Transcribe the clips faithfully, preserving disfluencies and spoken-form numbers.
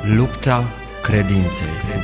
Lupta credinței.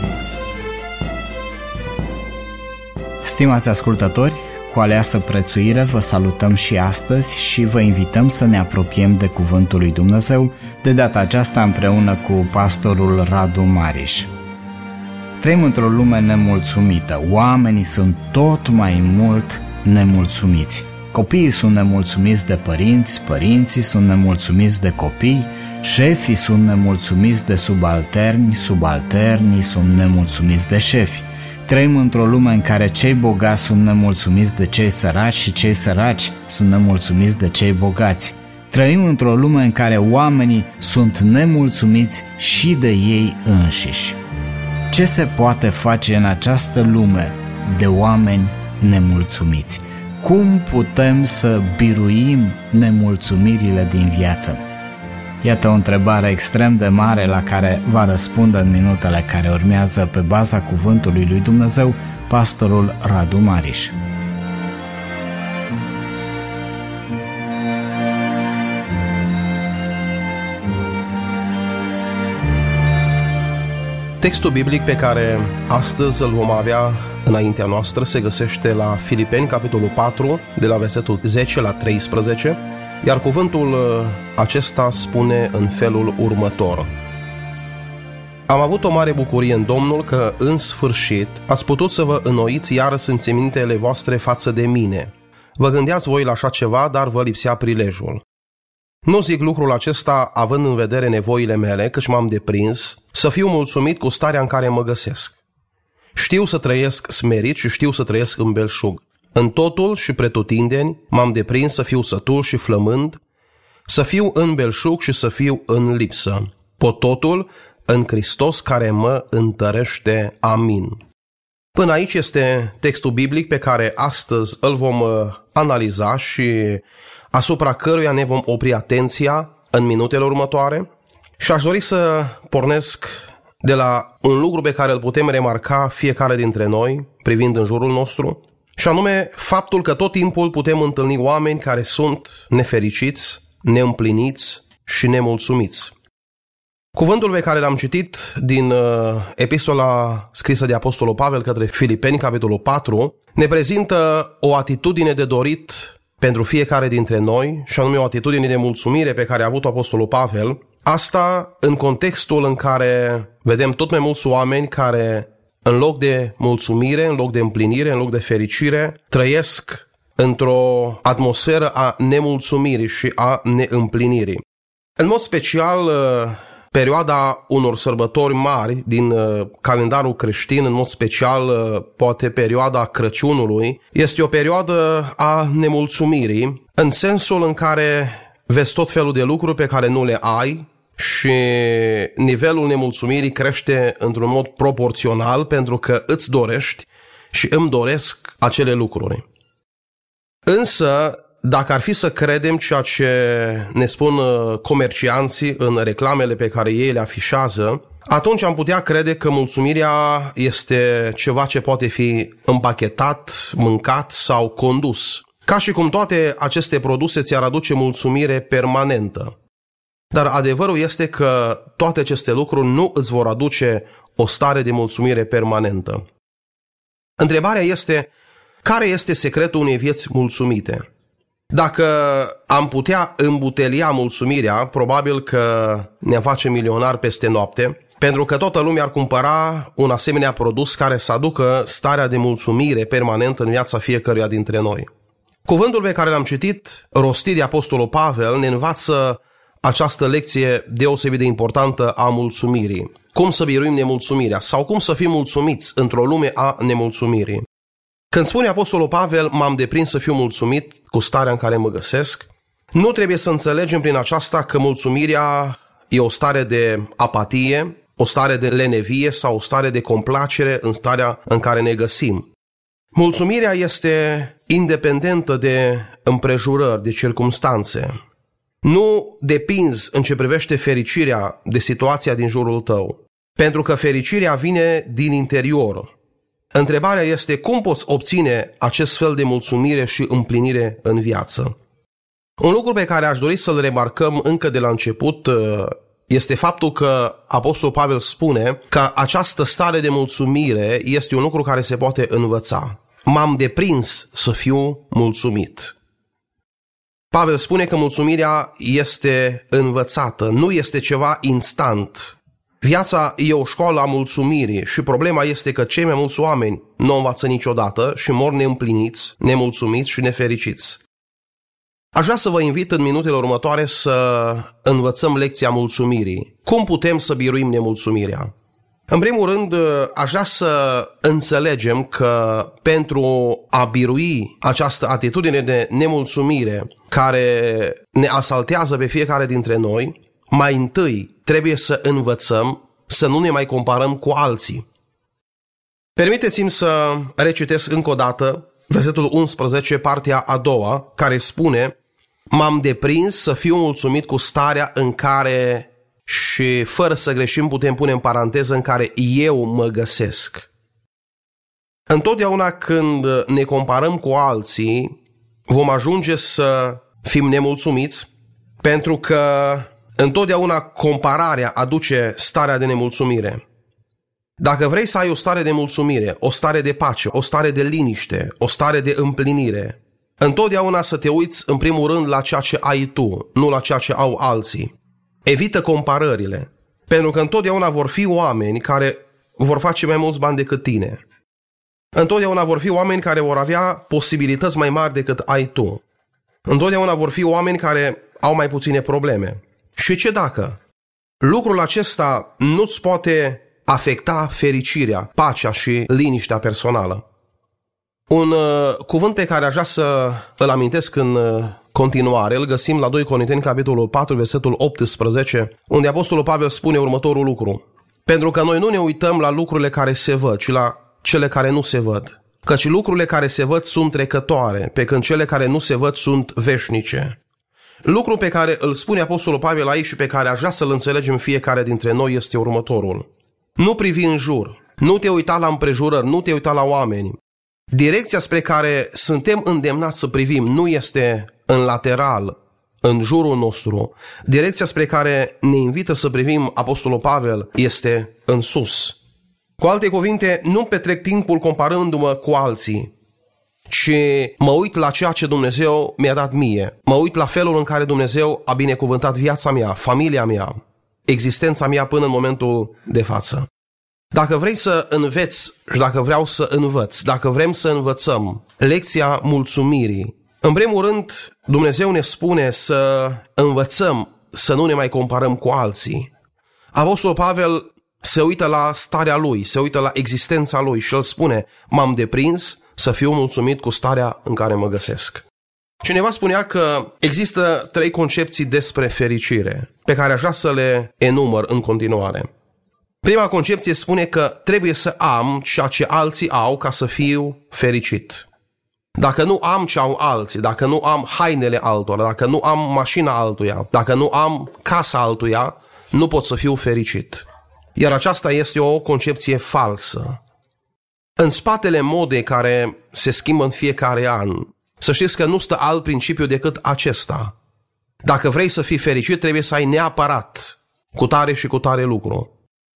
Stimați ascultători, cu aleasă prețuire vă salutăm și astăzi și vă invităm să ne apropiem de Cuvântul lui Dumnezeu, de data aceasta împreună cu pastorul Radu Mariș. Trăim într-o lume nemulțumită, oamenii sunt tot mai mult nemulțumiți. Copiii sunt nemulțumiți de părinți, părinții sunt nemulțumiți de copii, șefii sunt nemulțumiți de subalterni, subalternii sunt nemulțumiți de șefi. Trăim într-o lume în care cei bogați sunt nemulțumiți de cei săraci și cei săraci sunt nemulțumiți de cei bogați. Trăim într-o lume în care oamenii sunt nemulțumiți și de ei înșiși. Ce se poate face în această lume de oameni nemulțumiți? Cum putem să biruim nemulțumirile din viață? Iată o întrebare extrem de mare la care va răspunde în minutele care urmează pe baza cuvântului lui Dumnezeu pastorul Radu Mariș. Textul biblic pe care astăzi îl vom avea înaintea noastră se găsește la Filipeni, capitolul patru, de la versetul zece la treisprezece, iar cuvântul acesta spune în felul următor: Am avut o mare bucurie în Domnul că, în sfârșit, ați putut să vă înnoiți iară simțămintele voastre față de mine. Vă gândeați voi la așa ceva, dar vă lipsea prilejul. Nu zic lucrul acesta având în vedere nevoile mele, căci m-am deprins să fiu mulțumit cu starea în care mă găsesc. Știu să trăiesc smerit și știu să trăiesc în belșug. În totul și pretutindeni m-am deprins să fiu sătul și flămând, să fiu în belșug și să fiu în lipsă. Pot totul în Hristos care mă întărește. Amin. Până aici este textul biblic pe care astăzi îl vom analiza și asupra căruia ne vom opri atenția în minutele următoare. Și aș dori să pornesc de la un lucru pe care îl putem remarca fiecare dintre noi privind în jurul nostru, și anume faptul că tot timpul putem întâlni oameni care sunt nefericiți, neîmpliniți și nemulțumiți. Cuvântul pe care l-am citit din uh, epistola scrisă de Apostolul Pavel către Filipeni, capitolul patru, ne prezintă o atitudine de dorit pentru fiecare dintre noi, și anume o atitudine de mulțumire pe care a avut Apostolul Pavel. Asta în contextul în care vedem tot mai mulți oameni care, în loc de mulțumire, în loc de împlinire, în loc de fericire, trăiesc într-o atmosferă a nemulțumirii și a neîmplinirii. În mod special, perioada unor sărbători mari din calendarul creștin, în mod special poate perioada Crăciunului, este o perioadă a nemulțumirii, în sensul în care vezi tot felul de lucruri pe care nu le ai și nivelul nemulțumirii crește într-un mod proporțional pentru că îți dorești și îmi doresc acele lucruri. Însă, dacă ar fi să credem ceea ce ne spun comercianții în reclamele pe care ei le afișează, atunci am putea crede că mulțumirea este ceva ce poate fi împachetat, mâncat sau condus. Ca și cum toate aceste produse ți-ar aduce mulțumire permanentă. Dar adevărul este că toate aceste lucruri nu îți vor aduce o stare de mulțumire permanentă. Întrebarea este: care este secretul unei vieți mulțumite? Dacă am putea îmbutelia mulțumirea, probabil că ne face milionari peste noapte, pentru că toată lumea ar cumpăra un asemenea produs care să aducă starea de mulțumire permanentă în viața fiecăruia dintre noi. Cuvântul pe care l-am citit, rostit de Apostolul Pavel, ne învață această lecție deosebit de importantă a mulțumirii. Cum să biruim nemulțumirea sau cum să fim mulțumiți într-o lume a nemulțumirii. Când spune Apostolul Pavel, m-am deprins să fiu mulțumit cu starea în care mă găsesc, nu trebuie să înțelegem prin aceasta că mulțumirea e o stare de apatie, o stare de lenevie sau o stare de complacere în starea în care ne găsim. Mulțumirea este independentă de împrejurări, de circumstanțe. Nu depinzi în ce privește fericirea de situația din jurul tău, pentru că fericirea vine din interior. Întrebarea este cum poți obține acest fel de mulțumire și împlinire în viață. Un lucru pe care aș dori să-l remarcăm încă de la început este faptul că Apostolul Pavel spune că această stare de mulțumire este un lucru care se poate învăța. M-am deprins să fiu mulțumit. Pavel spune că mulțumirea este învățată, nu este ceva instant. Viața e o școală a mulțumirii și problema este că cei mai mulți oameni nu o învață niciodată și mor neîmpliniți, nemulțumiți și nefericiți. Aș vrea să vă invit în minutele următoare să învățăm lecția mulțumirii. Cum putem să biruim nemulțumirea? În primul rând, aș vrea să înțelegem că pentru a birui această atitudine de nemulțumire care ne asaltează pe fiecare dintre noi, mai întâi trebuie să învățăm să nu ne mai comparăm cu alții. Permiteți-mi să recitesc încă o dată versetul unsprezece, partea a doua, care spune: m-am deprins să fiu mulțumit cu starea în care, și fără să greșim putem pune în paranteză, în care eu mă găsesc. Întotdeauna când ne comparăm cu alții, vom ajunge să fim nemulțumiți, pentru că întotdeauna compararea aduce starea de nemulțumire. Dacă vrei să ai o stare de mulțumire, o stare de pace, o stare de liniște, o stare de împlinire, întotdeauna să te uiți în primul rând la ceea ce ai tu, nu la ceea ce au alții. Evită comparările, pentru că întotdeauna vor fi oameni care vor face mai mulți bani decât tine. Întotdeauna vor fi oameni care vor avea posibilități mai mari decât ai tu. Întotdeauna vor fi oameni care au mai puține probleme. Și ce dacă lucrul acesta nu-ți poate afecta fericirea, pacea și liniștea personală? Un uh, cuvânt pe care aș vrea să îl amintesc în uh, continuare, îl găsim la doi Corinteni, capitolul patru, versetul optsprezece, unde Apostolul Pavel spune următorul lucru: pentru că noi nu ne uităm la lucrurile care se văd, ci la cele care nu se văd. Căci lucrurile care se văd sunt trecătoare, pe când cele care nu se văd sunt veșnice. Lucrul pe care îl spune Apostolul Pavel aici și pe care aș vrea să-l înțelegem fiecare dintre noi este următorul: nu privi în jur, nu te uita la împrejurări, nu te uita la oameni. Direcția spre care suntem îndemnați să privim nu este în lateral, în jurul nostru. Direcția spre care ne invită să privim Apostolul Pavel este în sus. Cu alte cuvinte, nu petrec timpul comparându-mă cu alții, ci mă uit la ceea ce Dumnezeu mi-a dat mie. Mă uit la felul în care Dumnezeu a binecuvântat viața mea, familia mea, existența mea până în momentul de față. Dacă vrei să înveți și dacă vreau să învăț, dacă vrem să învățăm lecția mulțumirii, în primul rând Dumnezeu ne spune să învățăm să nu ne mai comparăm cu alții. Apostolul Pavel se uită la starea lui, se uită la existența lui și el spune: m-am deprins să fiu mulțumit cu starea în care mă găsesc. Cineva spunea că există trei concepții despre fericire, pe care aș vrea să le enumăr în continuare. Prima concepție spune că trebuie să am ceea ce alții au ca să fiu fericit. Dacă nu am ce au alții, dacă nu am hainele altora, dacă nu am mașina altuia, dacă nu am casa altuia, nu pot să fiu fericit. Iar aceasta este o concepție falsă. În spatele modei care se schimbă în fiecare an, să știți că nu stă alt principiu decât acesta: dacă vrei să fii fericit, trebuie să ai neapărat cu tare și cu tare lucru.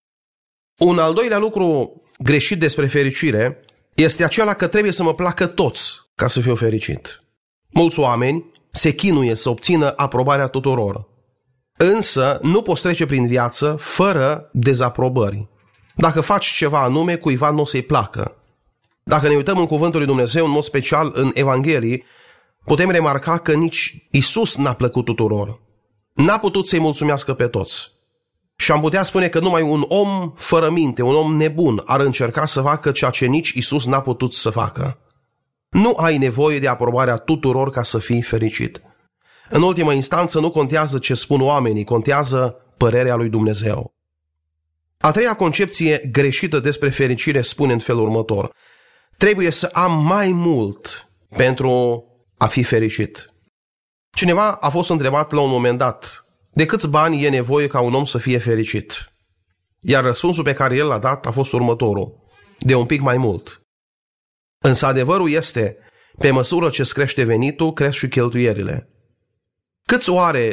Un al doilea lucru greșit despre fericire este acela că trebuie să mă placă toți ca să fiu fericit. Mulți oameni se chinuie să obțină aprobarea tuturor, însă nu poți trece prin viață fără dezaprobări. Dacă faci ceva anume, cuiva nu o să-i placă. Dacă ne uităm în cuvântul lui Dumnezeu, în mod special în Evanghelii, putem remarca că nici Isus n-a plăcut tuturor. N-a putut să-i mulțumească pe toți. Și am putea spune că numai un om fără minte, un om nebun, ar încerca să facă ceea ce nici Isus n-a putut să facă. Nu ai nevoie de aprobarea tuturor ca să fii fericit. În ultima instanță nu contează ce spun oamenii, contează părerea lui Dumnezeu. A treia concepție greșită despre fericire spune în felul următor: trebuie să am mai mult pentru a fi fericit. Cineva a fost întrebat la un moment dat: de câți bani e nevoie ca un om să fie fericit? Iar răspunsul pe care el l-a dat a fost următorul: de un pic mai mult. Însă adevărul este, pe măsură ce îți crește venitul, cresc și cheltuierile. Câți oare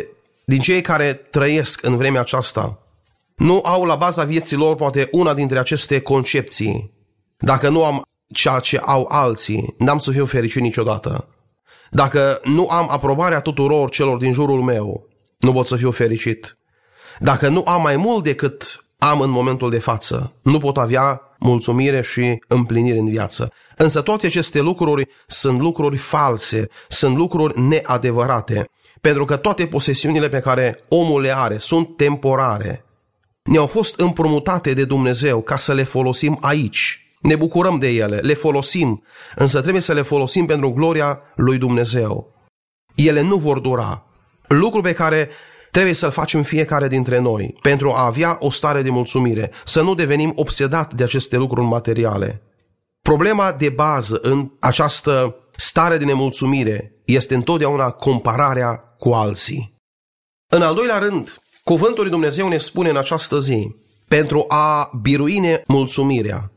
din cei care trăiesc în vremea aceasta nu au la baza vieții lor poate una dintre aceste concepții. Dacă nu am ceea ce au alții, n-am să fiu fericit niciodată. Dacă nu am aprobarea tuturor celor din jurul meu, nu pot să fiu fericit. Dacă nu am mai mult decât am în momentul de față, nu pot avea mulțumire și împlinire în viață. Însă toate aceste lucruri sunt lucruri false, sunt lucruri neadevărate, pentru că toate posesiunile pe care omul le are sunt temporare. Ne-au fost împrumutate de Dumnezeu ca să le folosim aici. Ne bucurăm de ele, le folosim, însă trebuie să le folosim pentru gloria lui Dumnezeu. Ele nu vor dura. Lucru pe care trebuie să-l facem fiecare dintre noi pentru a avea o stare de mulțumire, să nu devenim obsedat de aceste lucruri materiale. Problema de bază în această stare de nemulțumire este întotdeauna compararea cu alții. În al doilea rând, cuvântul lui Dumnezeu ne spune în această zi, pentru a birui nemulțumirea,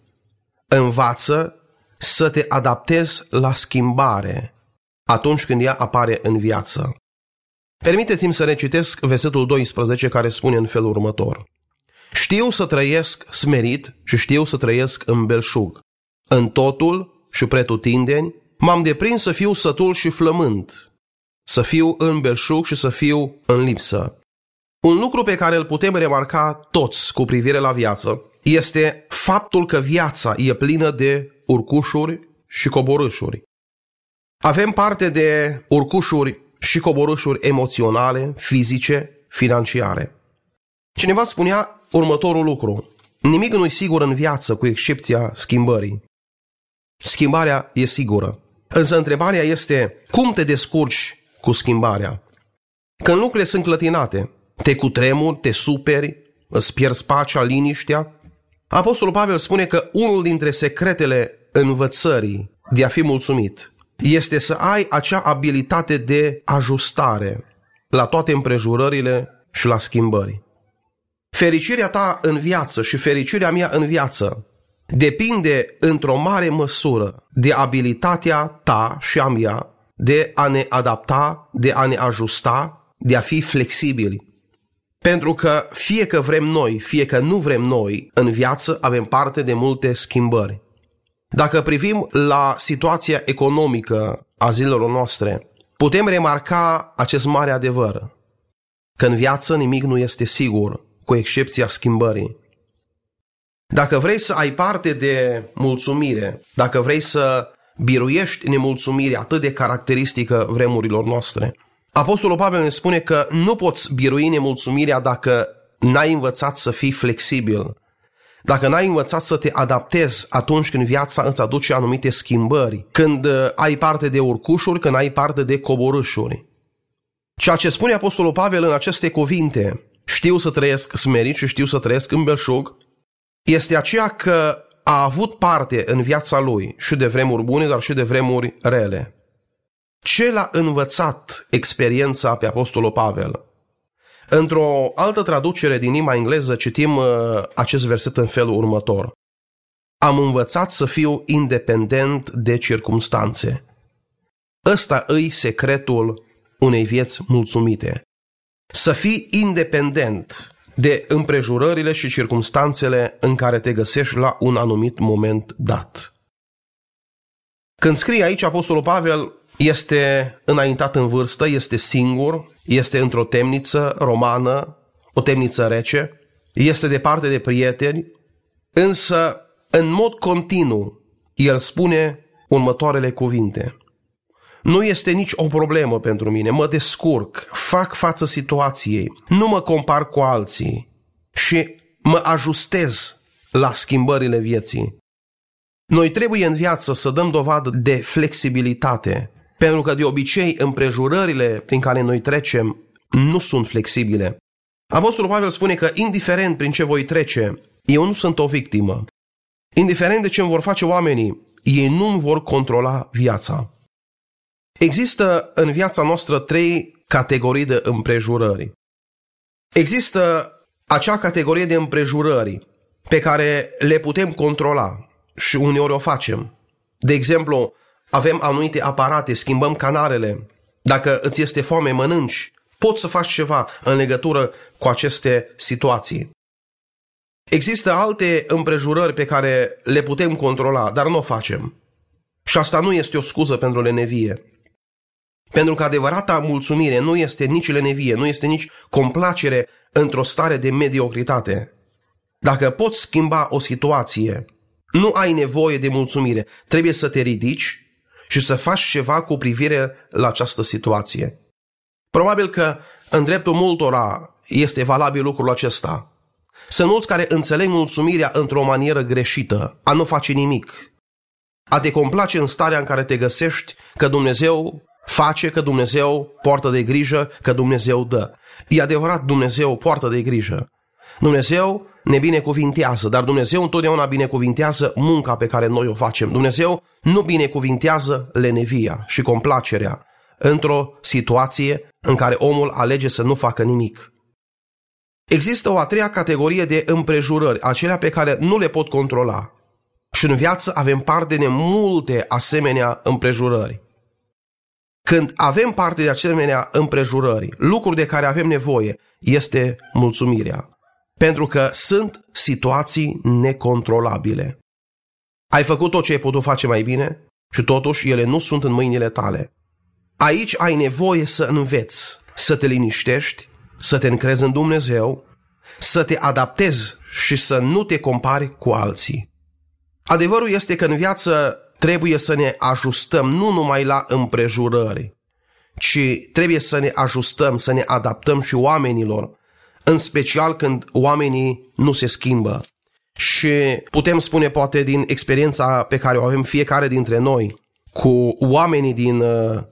învață să te adaptezi la schimbare atunci când ea apare în viață. Permiteți-mi să recitesc versetul doisprezece care spune în felul următor. Știu să trăiesc smerit și știu să trăiesc în belșug. În totul și pretutindeni m-am deprins să fiu sătul și flământ, să fiu în belșug și să fiu în lipsă. Un lucru pe care îl putem remarca toți cu privire la viață este faptul că viața e plină de urcușuri și coborâșuri. Avem parte de urcușuri și coborâșuri emoționale, fizice, financiare. Cineva spunea următorul lucru. Nimic nu e sigur în viață cu excepția schimbării. Schimbarea e sigură. Însă întrebarea este cum te descurci cu schimbarea? Când lucrurile sunt clătinate, te cutremuri, te superi, îți pierzi pacea, liniștea. Apostolul Pavel spune că unul dintre secretele învățării de a fi mulțumit este să ai acea abilitate de ajustare la toate împrejurările și la schimbări. Fericirea ta în viață și fericirea mea în viață depinde într-o mare măsură de abilitatea ta și a mea de a ne adapta, de a ne ajusta, de a fi flexibili. Pentru că fie că vrem noi, fie că nu vrem noi, în viață avem parte de multe schimbări. Dacă privim la situația economică a zilelor noastre, putem remarca acest mare adevăr, că în viață nimic nu este sigur, cu excepția schimbării. Dacă vrei să ai parte de mulțumire, dacă vrei să biruiești nemulțumirea atât de caracteristică vremurilor noastre, Apostolul Pavel ne spune că nu poți birui nemulțumirea dacă n-ai învățat să fii flexibil, dacă n-ai învățat să te adaptezi atunci când viața îți aduce anumite schimbări, când ai parte de urcușuri, când ai parte de coborâșuri. Ceea ce spune Apostolul Pavel în aceste cuvinte, știu să trăiesc smerit și știu să trăiesc în belșug, este aceea că a avut parte în viața lui și de vremuri bune, dar și de vremuri rele. Ce l-a învățat experiența pe Apostolul Pavel? Într-o altă traducere din limba engleză citim uh, acest verset în felul următor. Am învățat să fiu independent de circumstanțe. Ăsta îi secretul unei vieți mulțumite. Să fii independent de împrejurările și circumstanțele în care te găsești la un anumit moment dat. Când scrie aici Apostolul Pavel, este înaintat în vârstă, este singur, este într-o temniță romană, o temniță rece, este departe de prieteni, însă în mod continuu el spune următoarele cuvinte. Nu este nici o problemă pentru mine, mă descurc, fac față situației, nu mă compar cu alții și mă ajustez la schimbările vieții. Noi trebuie în viață să dăm dovadă de flexibilitate, pentru că de obicei împrejurările prin care noi trecem nu sunt flexibile. Apostolul Pavel spune că indiferent prin ce voi trece, eu nu sunt o victimă. Indiferent de ce îmi vor face oamenii, ei nu îmi vor controla viața. Există în viața noastră trei categorii de împrejurări. Există acea categorie de împrejurări pe care le putem controla și uneori o facem. De exemplu, avem anumite aparate, schimbăm canalele. Dacă îți este foame, mănânci. poți să faci ceva în legătură cu aceste situații. Există alte împrejurări pe care le putem controla, dar nu o facem. Și asta nu este o scuză pentru lenevie. Pentru că adevărata mulțumire nu este nici lenevie, nu este nici complacere într-o stare de mediocritate. Dacă poți schimba o situație, nu ai nevoie de mulțumire. Trebuie să te ridici și să faci ceva cu privire la această situație. Probabil că în dreptul multora este valabil lucrul acesta. Sunt mulți care înțeleg mulțumirea într-o manieră greșită, a nu face nimic, a te complace în starea în care te găsești, că Dumnezeu face, că Dumnezeu poartă de grijă, că Dumnezeu dă. E adevărat, Dumnezeu poartă de grijă. Dumnezeu ne binecuvintează, dar Dumnezeu întotdeauna binecuvintează munca pe care noi o facem. Dumnezeu nu binecuvintează lenevia și complacerea într-o situație în care omul alege să nu facă nimic. Există o a treia categorie de împrejurări, acelea pe care nu le pot controla. Și în viață avem parte de multe asemenea împrejurări. Când avem parte de asemenea împrejurări, lucruri de care avem nevoie este mulțumirea. Pentru că sunt situații necontrolabile. Ai făcut tot ce ai putut face mai bine și totuși ele nu sunt în mâinile tale. Aici ai nevoie să înveți, să te liniștești, să te încrezi în Dumnezeu, să te adaptezi și să nu te compari cu alții. Adevărul este că în viață trebuie să ne ajustăm nu numai la împrejurări, ci trebuie să ne ajustăm, să ne adaptăm și oamenilor, în special când oamenii nu se schimbă. Și putem spune poate din experiența pe care o avem fiecare dintre noi cu oamenii din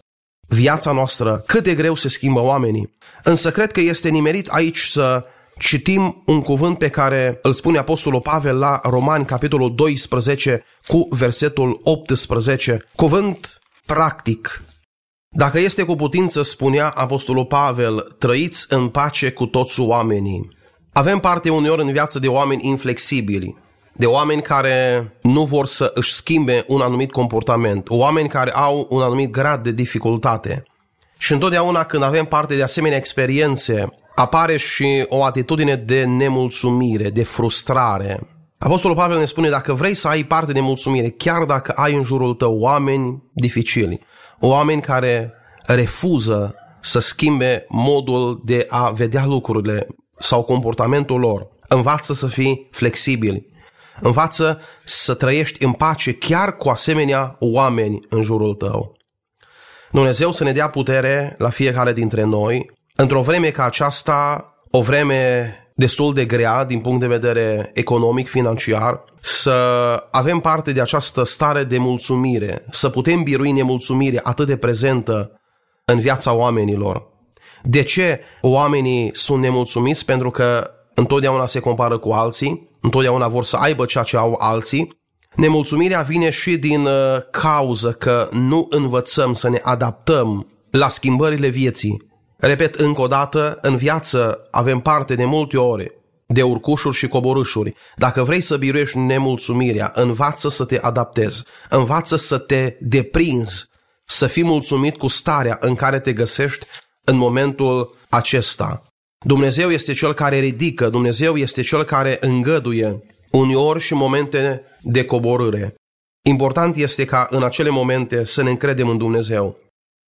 viața noastră, cât de greu se schimbă oamenii. Însă cred că este nimerit aici să citim un cuvânt pe care îl spune Apostolul Pavel la Romani, capitolul doisprezece, cu versetul optsprezece. Cuvânt practic. Dacă este cu putință, spunea Apostolul Pavel, trăiți în pace cu toți oamenii. Avem parte uneori în viață de oameni inflexibili, de oameni care nu vor să își schimbe un anumit comportament, oameni care au un anumit grad de dificultate. Și întotdeauna când avem parte de asemenea experiențe, apare și o atitudine de nemulțumire, de frustrare. Apostolul Pavel ne spune, dacă vrei să ai parte de mulțumire, chiar dacă ai în jurul tău oameni dificili, oameni care refuză să schimbe modul de a vedea lucrurile sau comportamentul lor, învață să fii flexibil, învață să trăiești în pace chiar cu asemenea oameni în jurul tău. Dumnezeu să ne dea putere la fiecare dintre noi, într-o vreme ca aceasta, o vreme destul de grea din punct de vedere economic, financiar, să avem parte de această stare de mulțumire, să putem birui nemulțumire atât de prezentă în viața oamenilor. De ce oamenii sunt nemulțumiți? Pentru că întotdeauna se compară cu alții, întotdeauna vor să aibă ceea ce au alții. Nemulțumirea vine și din cauză că nu învățăm să ne adaptăm la schimbările vieții. Repet încă o dată, în viață avem parte de multe ori de urcușuri și coborâșuri. Dacă vrei să biruiești nemulțumirea, învață să te adaptezi, învață să te deprinzi, să fii mulțumit cu starea în care te găsești în momentul acesta. Dumnezeu este Cel care ridică, Dumnezeu este Cel care îngăduie uneori și momente de coborâre. Important este ca în acele momente să ne încredem în Dumnezeu,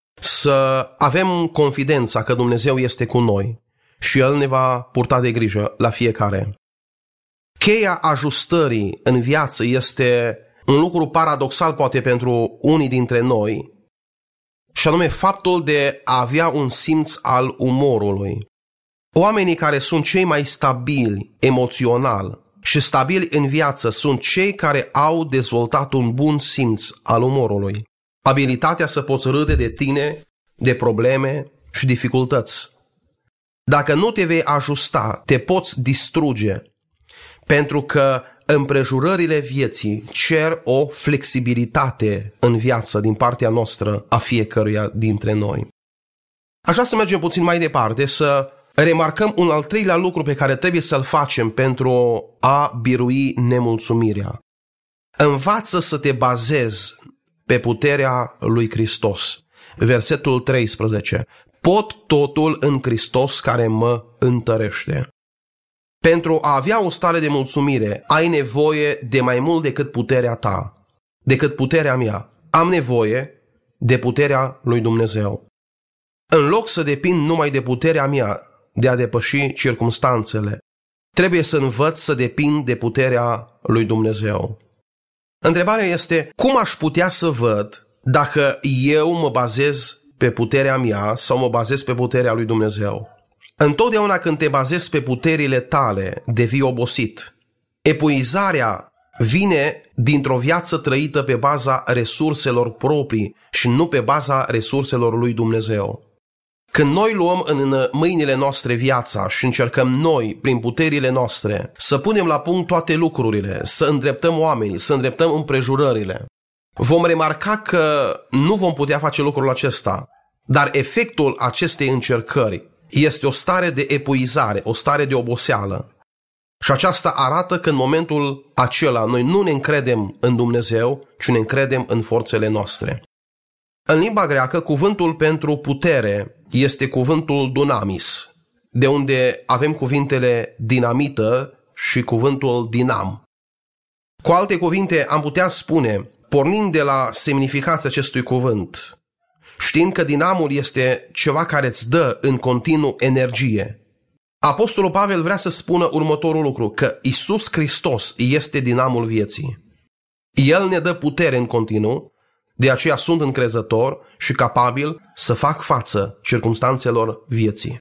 să avem confidența că Dumnezeu este cu noi și El ne va purta de grijă la fiecare. Cheia ajustării în viață este un lucru paradoxal poate pentru unii dintre noi, și anume faptul de a avea un simț al umorului. Oamenii care sunt cei mai stabili emoțional și stabili în viață sunt cei care au dezvoltat un bun simț al umorului. Abilitatea să poți râde de tine, de probleme și dificultăți. Dacă nu te vei ajusta, te poți distruge, pentru că împrejurările vieții cer o flexibilitate în viață din partea noastră a fiecăruia dintre noi. Aș vrea să mergem puțin mai departe, să remarcăm un al treilea lucru pe care trebuie să-l facem pentru a birui nemulțumirea. Învață să te bazezi pe puterea lui Hristos. Versetul treisprezece. Pot totul în Hristos care mă întărește. Pentru a avea o stare de mulțumire, ai nevoie de mai mult decât puterea ta, decât puterea mea. Am nevoie de puterea lui Dumnezeu. În loc să depind numai de puterea mea de a depăși circumstanțele, trebuie să învăț să depind de puterea lui Dumnezeu. Întrebarea este, cum aș putea să văd dacă eu mă bazez pe puterea mea sau mă bazez pe puterea lui Dumnezeu? Întotdeauna când te bazezi pe puterile tale, devii obosit. Epuizarea vine dintr-o viață trăită pe baza resurselor proprii și nu pe baza resurselor lui Dumnezeu. Când noi luăm în mâinile noastre viața și încercăm noi, prin puterile noastre, să punem la punct toate lucrurile, să îndreptăm oamenii, să îndreptăm împrejurările, vom remarca că nu vom putea face lucrul acesta, dar efectul acestei încercări este o stare de epuizare, o stare de oboseală. Și aceasta arată că în momentul acela noi nu ne încredem în Dumnezeu, ci ne încredem în forțele noastre. În limba greacă, cuvântul pentru putere este cuvântul dunamis, de unde avem cuvintele dinamită și cuvântul dinam. Cu alte cuvinte, am putea spune, pornind de la semnificația acestui cuvânt, știind că dinamul este ceva care îți dă în continuu energie, Apostolul Pavel vrea să spună următorul lucru, că Iisus Hristos este dinamul vieții. El ne dă putere în continuu, de aceea sunt încrezător și capabil să fac față circumstanțelor vieții.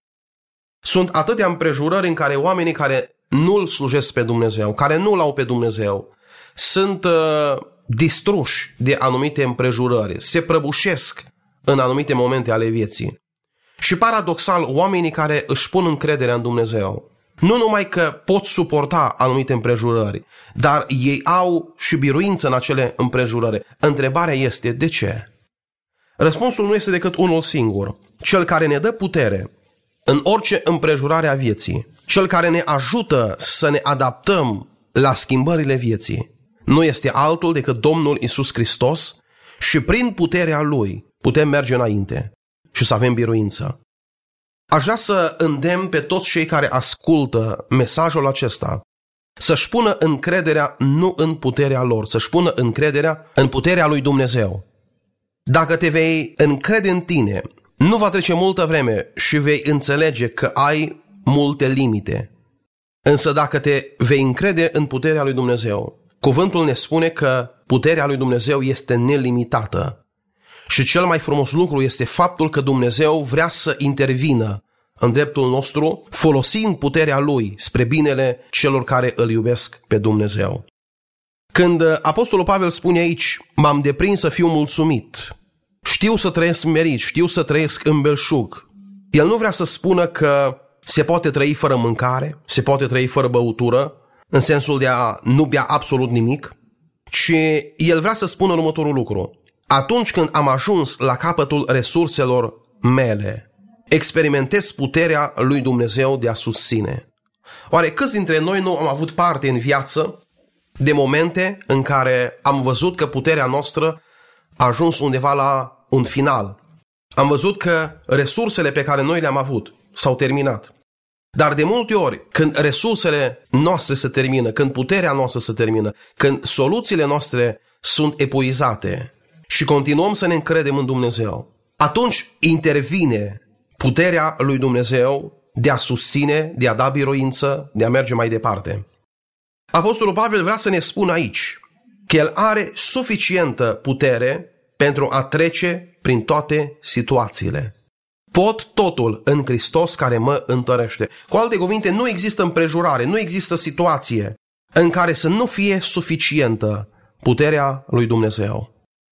Sunt atâtea împrejurări în care oamenii care nu-L slujesc pe Dumnezeu, care nu-L au pe Dumnezeu, sunt uh, distruși de anumite împrejurări, se prăbușesc în anumite momente ale vieții. Și paradoxal, oamenii care își pun încrederea în Dumnezeu, nu numai că pot suporta anumite împrejurări, dar ei au și biruință în acele împrejurări. Întrebarea este, de ce? Răspunsul nu este decât unul singur. Cel care ne dă putere în orice împrejurare a vieții, cel care ne ajută să ne adaptăm la schimbările vieții, nu este altul decât Domnul Iisus Hristos și prin puterea Lui putem merge înainte și să avem biruință. Aș vrea să îndemn pe toți cei care ascultă mesajul acesta să-și pună încrederea nu în puterea lor, să-și pună încrederea în puterea lui Dumnezeu. Dacă te vei încrede în tine, nu va trece multă vreme și vei înțelege că ai multe limite. Însă dacă te vei încrede în puterea lui Dumnezeu, cuvântul ne spune că puterea lui Dumnezeu este nelimitată. Și cel mai frumos lucru este faptul că Dumnezeu vrea să intervină în dreptul nostru, folosind puterea Lui spre binele celor care îl iubesc pe Dumnezeu. Când Apostolul Pavel spune aici, m-am deprins să fiu mulțumit, știu să trăiesc merit, știu să trăiesc în belșug, el nu vrea să spună că se poate trăi fără mâncare, se poate trăi fără băutură, în sensul de a nu bea absolut nimic, ci el vrea să spună următorul lucru. Atunci când am ajuns la capătul resurselor mele, experimentez puterea lui Dumnezeu de a susține. Oare câți dintre noi nu am avut parte în viață de momente în care am văzut că puterea noastră a ajuns undeva la un final? Am văzut că resursele pe care noi le-am avut s-au terminat. Dar de multe ori, când resursele noastre se termină, când puterea noastră se termină, când soluțiile noastre sunt epuizate, și continuăm să ne încredem în Dumnezeu, atunci intervine puterea lui Dumnezeu de a susține, de a da biruință, de a merge mai departe. Apostolul Pavel vrea să ne spună aici că el are suficientă putere pentru a trece prin toate situațiile. Pot totul în Hristos care mă întărește. Cu alte cuvinte, nu există împrejurare, nu există situație în care să nu fie suficientă puterea lui Dumnezeu.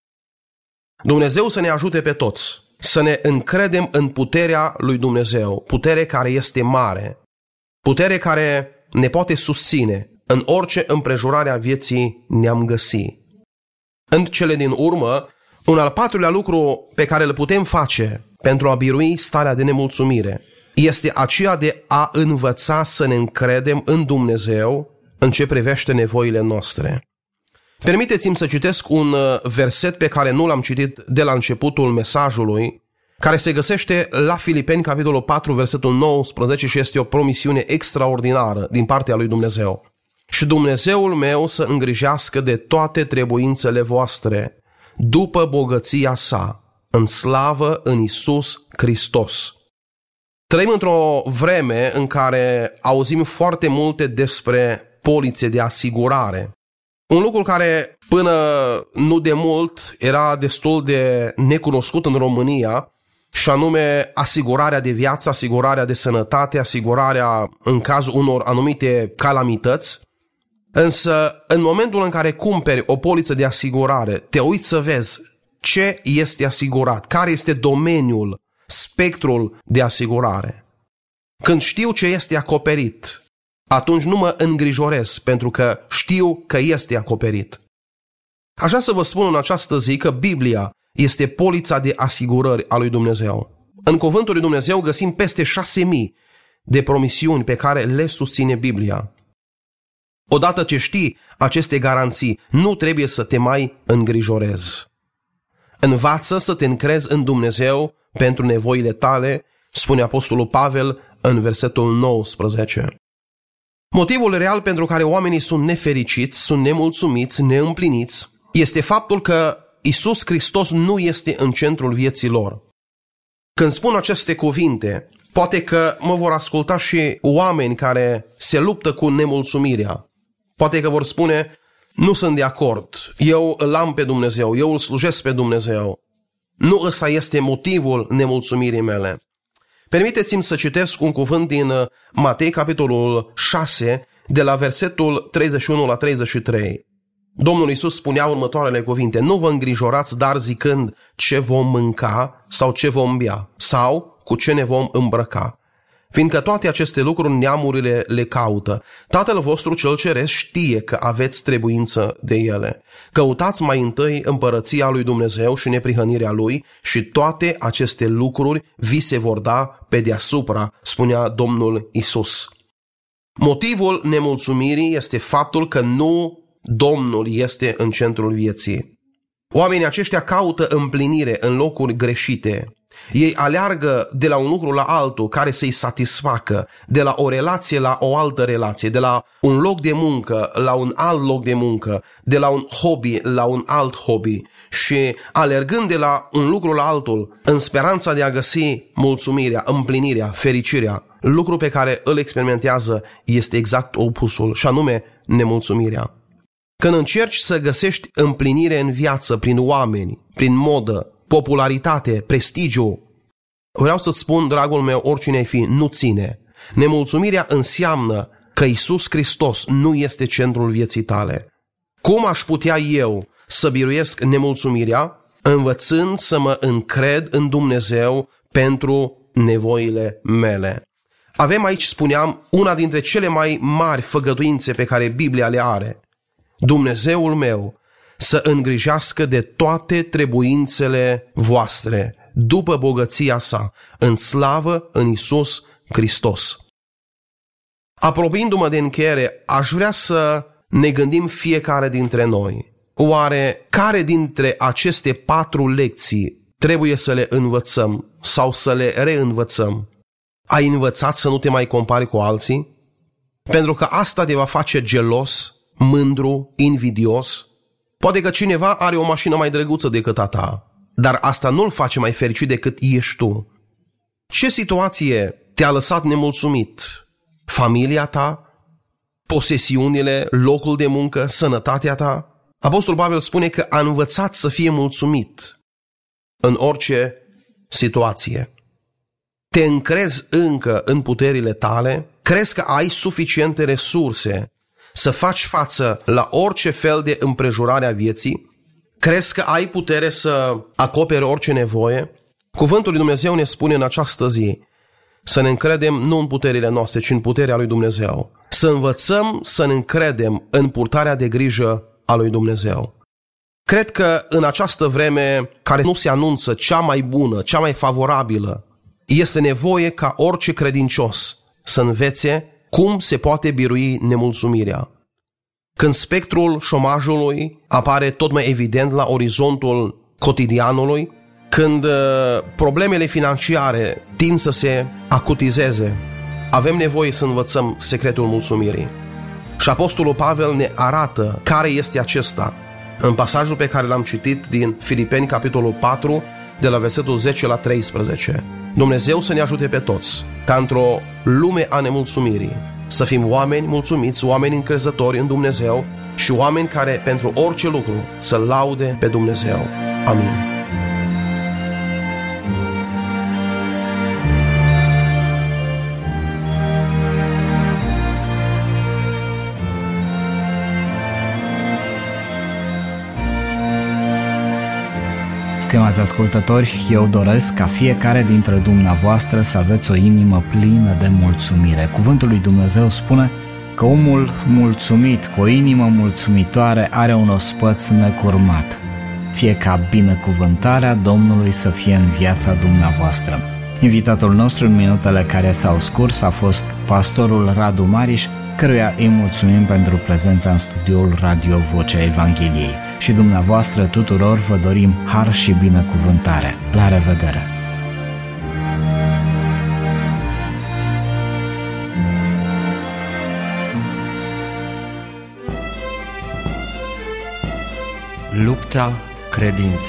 Dumnezeu să ne ajute pe toți să ne încredem în puterea lui Dumnezeu, putere care este mare, putere care ne poate susține în orice împrejurare a vieții ne-am găsi. În cele din urmă, un al patrulea lucru pe care îl putem face pentru a birui starea de nemulțumire este aceea de a învăța să ne încredem în Dumnezeu în ce privește nevoile noastre. Permiteți-mi să citesc un verset pe care nu l-am citit de la începutul mesajului care se găsește la Filipeni, capitolul patru, versetul nouăsprezece, și este o promisiune extraordinară din partea lui Dumnezeu. Și Dumnezeul meu să îngrijească de toate trebuințele voastre, după bogăția sa, în slavă în Iisus Hristos. Trăim într-o vreme în care auzim foarte multe despre polițe de asigurare. Un lucru care până nu de mult era destul de necunoscut în România, și anume asigurarea de viață, asigurarea de sănătate, asigurarea în cazul unor anumite calamități. Însă, în momentul în care cumperi o poliță de asigurare, te uiți să vezi ce este asigurat, care este domeniul, spectrul de asigurare. Când știu ce este acoperit, atunci nu mă îngrijorez, pentru că știu că este acoperit. Aș vrea să vă spun în această zi că Biblia este polița de asigurări a lui Dumnezeu. În cuvântul lui Dumnezeu găsim peste șase mii de promisiuni pe care le susține Biblia. Odată ce știi aceste garanții, nu trebuie să te mai îngrijorezi. Învață să te încrezi în Dumnezeu pentru nevoile tale, spune Apostolul Pavel în versetul nouăsprezece. Motivul real pentru care oamenii sunt nefericiți, sunt nemulțumiți, neîmpliniți, este faptul că Iisus Hristos nu este în centrul vieții lor. Când spun aceste cuvinte, poate că mă vor asculta și oameni care se luptă cu nemulțumirea. Poate că vor spune: nu sunt de acord, eu îl am pe Dumnezeu, eu îl slujesc pe Dumnezeu. Nu ăsta este motivul nemulțumirii mele. Permiteți-mi să citesc un cuvânt din Matei, capitolul șase, de la versetul treizeci și unu la treizeci și trei. Domnul Iisus spunea următoarele cuvinte: nu vă îngrijorați, dar zicând ce vom mânca sau ce vom bea sau cu ce ne vom îmbrăca. Fiindcă toate aceste lucruri neamurile le caută. Tatăl vostru cel ceresc știe că aveți trebuință de ele. Căutați mai întâi împărăția lui Dumnezeu și neprihănirea lui și toate aceste lucruri vi se vor da pe deasupra, spunea Domnul Iisus. Motivul nemulțumirii este faptul că nu Domnul este în centrul vieții. Oamenii aceștia caută împlinire în locuri greșite. Ei aleargă de la un lucru la altul care să-i satisfacă, de la o relație la o altă relație, de la un loc de muncă la un alt loc de muncă, de la un hobby la un alt hobby, și alergând de la un lucru la altul în speranța de a găsi mulțumirea, împlinirea, fericirea, lucru pe care îl experimentează este exact opusul, și anume nemulțumirea. Când încerci să găsești împlinire în viață prin oameni, prin modă, popularitate, prestigiu, vreau să-ți spun, dragul meu, oricine ai fi, nu ține. Nemulțumirea înseamnă că Iisus Hristos nu este centrul vieții tale. Cum aș putea eu să biruiesc nemulțumirea? Învățând să mă încred în Dumnezeu pentru nevoile mele. Avem aici, spuneam, una dintre cele mai mari făgăduințe pe care Biblia le are. Dumnezeul meu să îngrijească de toate trebuințele voastre, după bogăția sa, în slavă în Iisus Hristos. Apropiindu-mă de încheiere, aș vrea să ne gândim fiecare dintre noi. Oare care dintre aceste patru lecții trebuie să le învățăm sau să le reînvățăm? Ai învățat să nu te mai compari cu alții? Pentru că asta te va face gelos, mândru, invidios. Poate că cineva are o mașină mai drăguță decât a ta, dar asta nu-l face mai fericit decât ești tu. Ce situație te-a lăsat nemulțumit? Familia ta? Posesiunile? Locul de muncă? Sănătatea ta? Apostolul Pavel spune că a învățat să fie mulțumit în orice situație. Te încrezi încă în puterile tale? Crezi că ai suficiente resurse să faci față la orice fel de împrejurare a vieții? Crezi că ai putere să acoperi orice nevoie? Cuvântul lui Dumnezeu ne spune în această zi să ne încredem nu în puterile noastre, ci în puterea lui Dumnezeu. Să învățăm să ne încredem în purtarea de grijă a lui Dumnezeu. Cred că în această vreme care nu se anunță cea mai bună, cea mai favorabilă, este nevoie ca orice credincios să învețe cum se poate birui nemulțumirea. Când spectrul șomajului apare tot mai evident la orizontul cotidianului, când uh, problemele financiare tind să se acutizeze, avem nevoie să învățăm secretul mulțumirii. Și Apostolul Pavel ne arată care este acesta în pasajul pe care l-am citit din Filipeni, capitolul patru, de la versetul zece la treisprezece. Dumnezeu să ne ajute pe toți ca într-o lume a nemulțumirii să fim oameni mulțumiți, oameni încrezători în Dumnezeu și oameni care pentru orice lucru să laude pe Dumnezeu. Amin. Stimați ascultători, eu doresc ca fiecare dintre dumneavoastră să aveți o inimă plină de mulțumire. Cuvântul lui Dumnezeu spune că omul mulțumit, cu o inimă mulțumitoare, are un ospăț necurmat. Fie ca binecuvântarea Domnului să fie în viața dumneavoastră. Invitatul nostru în minutele care s-au scurs a fost pastorul Radu Mariș, căruia îi mulțumim pentru prezența în studioul Radio Vocea Evangheliei. Și dumneavoastră tuturor vă dorim har și binecuvântare. La revedere! Lupta credinței.